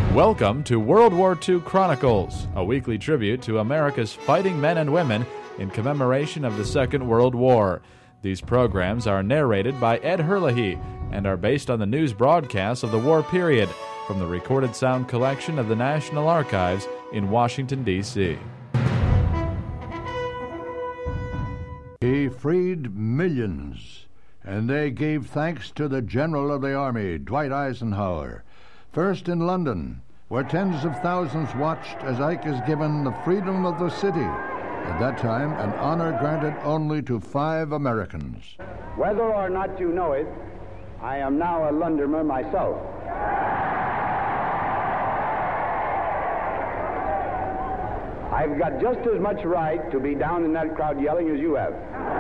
Welcome to World War II Chronicles, a weekly tribute to America's fighting men and women in commemoration of the Second World War. These programs are narrated by Ed Herlihy and are based on the news broadcasts of the war period from the recorded sound collection of the National Archives in Washington, D.C. He freed millions, and they gave thanks to the General of the Army, Dwight Eisenhower. First in London, where tens of thousands watched as Ike is given the freedom of the city. At that time, an honor granted only to 5 Americans. Whether or not you know it, I am now a Londoner myself. I've got just as much right to be down in that crowd yelling as you have.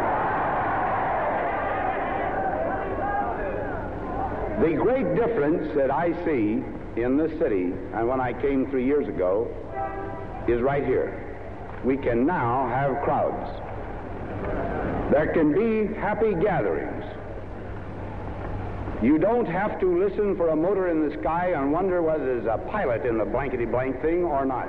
The great difference that I see in this city and when I came 3 years ago is right here. We can now have crowds. There can be happy gatherings. You don't have to listen for a motor in the sky and wonder whether there's a pilot in the blankety-blank thing or not.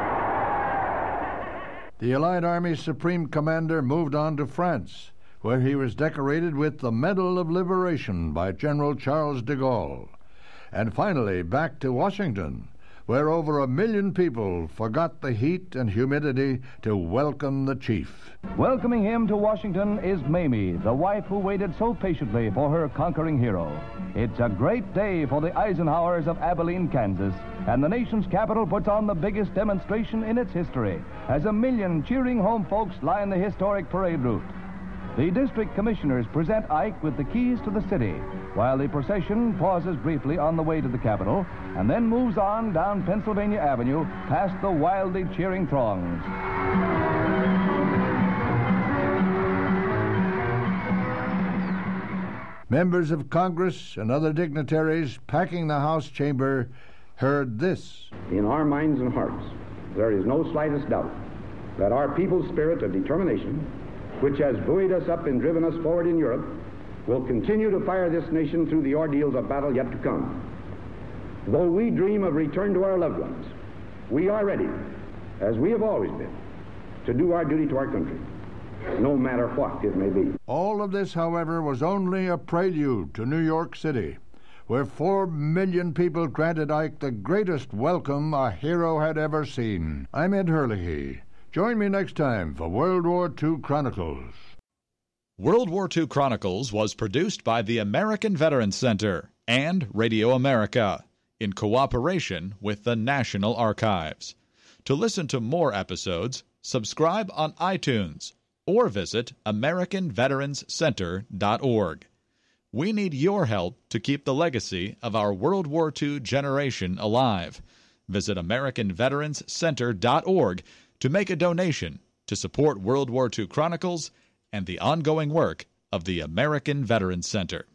The Allied Army's Supreme Commander moved on to France, where he was decorated with the Medal of Liberation by General Charles de Gaulle. And finally, back to Washington, where over 1 million people forgot the heat and humidity to welcome the chief. Welcoming him to Washington is Mamie, the wife who waited so patiently for her conquering hero. It's a great day for the Eisenhowers of Abilene, Kansas, and the nation's capital puts on the biggest demonstration in its history as 1 million cheering home folks line the historic parade route. The district commissioners present Ike with the keys to the city, while the procession pauses briefly on the way to the Capitol and then moves on down Pennsylvania Avenue past the wildly cheering throngs. Members of Congress and other dignitaries packing the House chamber heard this. In our minds and hearts, there is no slightest doubt that our people's spirit of determination, which has buoyed us up and driven us forward in Europe, will continue to fire this nation through the ordeals of battle yet to come. Though we dream of return to our loved ones, we are ready, as we have always been, to do our duty to our country, no matter what it may be. All of this, however, was only a prelude to New York City, where 4 million people granted Ike the greatest welcome a hero had ever seen. I'm Ed Herlihy. Join me next time for World War II Chronicles. World War II Chronicles was produced by the American Veterans Center and Radio America in cooperation with the National Archives. To listen to more episodes, subscribe on iTunes or visit AmericanVeteransCenter.org. We need your help to keep the legacy of our World War II generation alive. Visit AmericanVeteransCenter.org to make a donation to support World War II Chronicles and the ongoing work of the American Veterans Center.